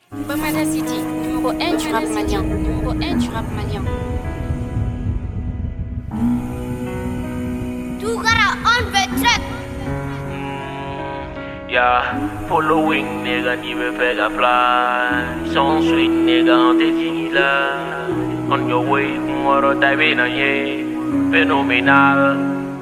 Bamada City, numéro 1 du rap malien. Numéro 1 du rap malien. Tougara on the track. Yeah, following nigga, ni me fait la fly. Son sweet nigga, on t'est fini là. On your way, moro taille na ye. Phénoménal.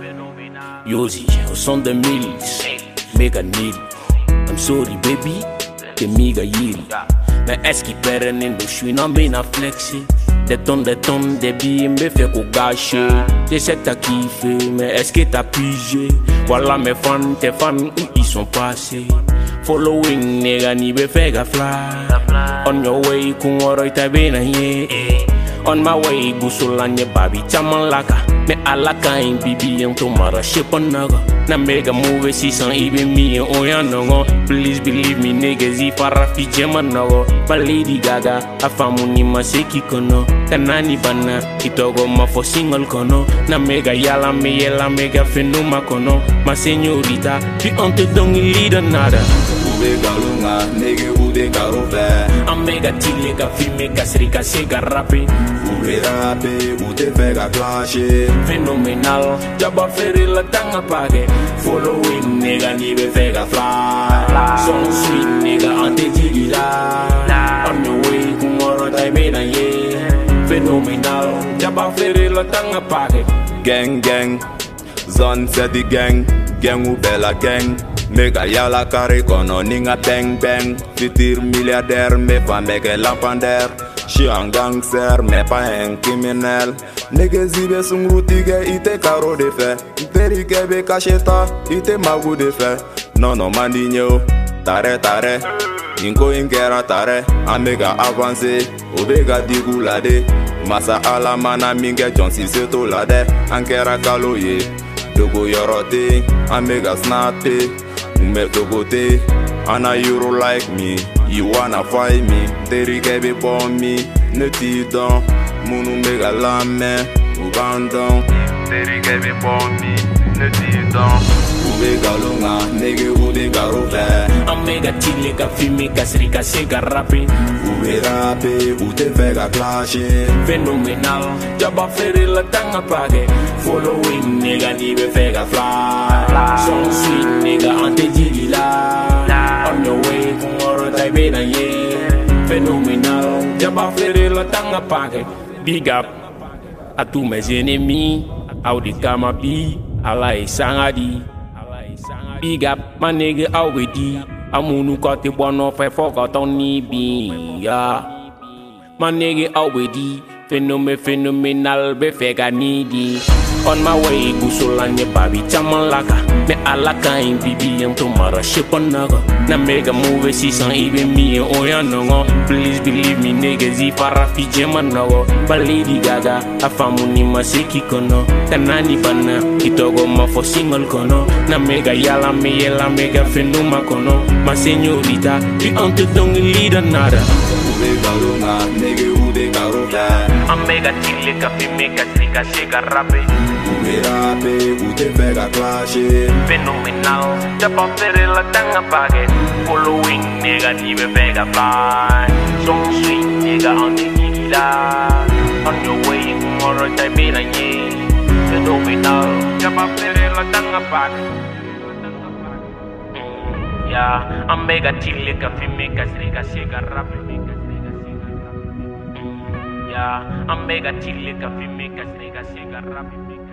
Yosi, au son de mills, mega need. I'm sorry baby, que miga yield. Mais est-ce qu'il perd un indo, j'suis non bien à flexer. Des tonnes, de billes me fait qu'au gâcher. J'essaie de kiffer, mais est-ce que t'as pigé? Voilà mes fans, tes fans, où ils sont passés. Following, nigga, ni be fait fly. On your way, kungoro ita bena ye. On my way, gusulanye babi chaman laka. Me alaka in bibi yang tomorrow ship on naga. Na mega move 600 even me and oyanongo. Please believe me niggas if I rafi jema nago. But Lady Gaga, afamuni maseki kono. Kanani bana, itogo ma for single kono. Na mega yala mega fenuma kono. Ma señorita, tu on te donne leader nada. Ube galunga, nigga ude garofe. I'm mega tile ka filme ka srika sega rappe. Ube rappe, ude fega clashe. Phénoménal, jaba ferry la tanga page. Following nigga ni be fega fly. Son sweet nigga ante jigila. On your way kumoro taime na ye. Phénoménal, jaba ferry la tanga page. Gang gang, zone c'est the gang. Gang ou bella gang. Mega yala kare kono ninga bang bang. Futur milliardaire mais pas mega lampander. J'suis un gangster mais pas un criminel. Nigga zibe sungrutige ite karo de fait. Teri kebe kacheta ite magu de fait. Non non mandinho, tare tare. Inko inkera tare, amega avancé. Obega digulade. Masa alamana minge jonsi seto lade. Ankera kaloye. Dogo yorote, amega snape. Ume togote, and a euro like me. You wanna fight me, Terry kebe bomb me. Neti don, munu mega lame, ubandon. Terry kebe bomb me, neti don. Ube galunga, nege ude garofe. I'm mega tile ka filme ka srika sega rappe. Ube rappe, ude fega clashe. Phénoménal, jaba ferry la tanga page. Following nigga ni be fega fly. Son sweet nigga ante jigila. On your way kumoro taime na ye. Phénoménal, jaba ferry la tanga page. Big up à tous mes ennemis. Audi Kamabi, Alai Sangadi. Big up my nigga already. Amunu kote bono fe forgot on ni bi. Yeah. My nigga already. Phénoménal be fega needy. On my way, gusulanye babi chaman laka. Me alaka in bibi yang tomorrow ship on naga. Na mega move 600 even me and oyanongo. Please believe me niggas if I rafi jema nago. But Lady Gaga, afamuni maseki kono. Kanani bana, itogo ma for single kono. Na mega yala mega fenuma kono. Ma señorita, tu on te donne leader nada. Ube galunga, nigga ude garofe. I'm mega tile ka filme ka srika sega rappe. Ube rappe, ude fega clashe. Phénoménal, jaba ferry la tanga page. Following nigga ni me fega fly. Son sweet nigga on the gila. On your way, tomorrow taime na ye. Phénoménal, jaba ferry la tanga page. Yeah, I'm mega tile ka filme ka srika sega rappe. Yeah, I'm mega chile ka filme ka srika sega rappe.